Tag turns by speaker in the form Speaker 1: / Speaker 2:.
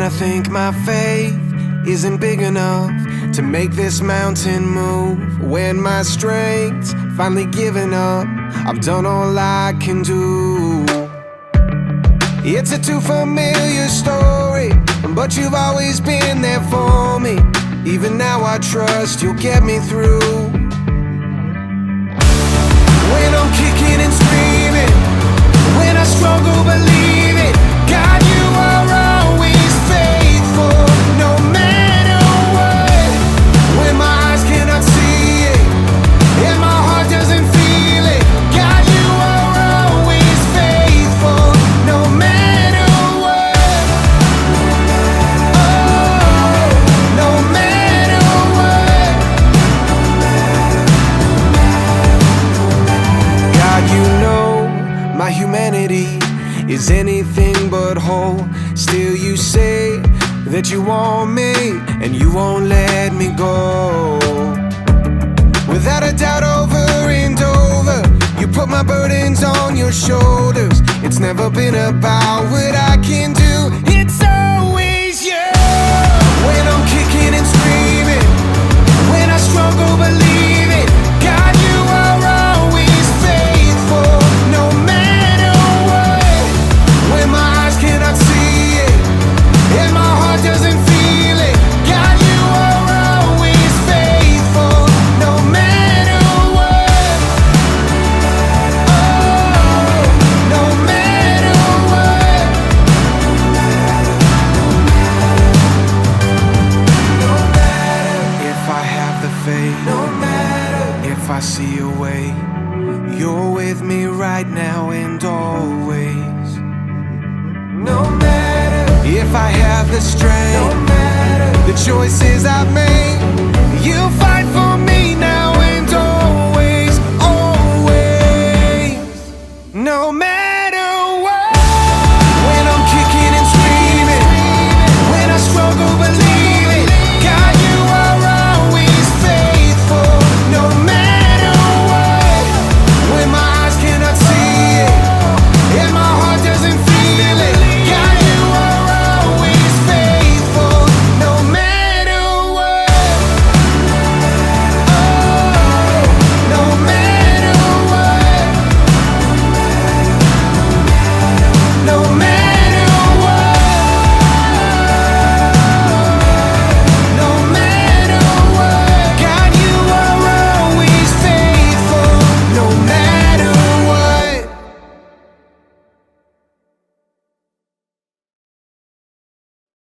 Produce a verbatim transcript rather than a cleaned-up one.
Speaker 1: think my faith isn't big enough to make this mountain move. When my strength's finally given up, I've done all I can do. It's a too familiar story, but you've always been there for me. Even now I trust you'll get me through. When I'm kicking and screaming, when I struggle, believe it, God, you are always faithful, no matter what. When my eyes cannot see it, and my heart doesn't feel it, God, you are always faithful, no matter what. Oh, no matter what. God, you know my humanity is anything but whole. Still you say that you want me, and you won't let me go. Without a doubt, over and over, you put my burdens on your shoulders. It's never been about what I can do, it's always you. When I'm kicking and screaming, when I struggle, believe it, God, you are always faithful, no matter what. When my eyes cannot see it, and my heart doesn't feel it, God, you are always faithful, no matter what. Oh, no matter what. No matter if I have the faith, no matter if I see a way, you're with me right now and always. No matter if I have the strength, no matter the choices I've made,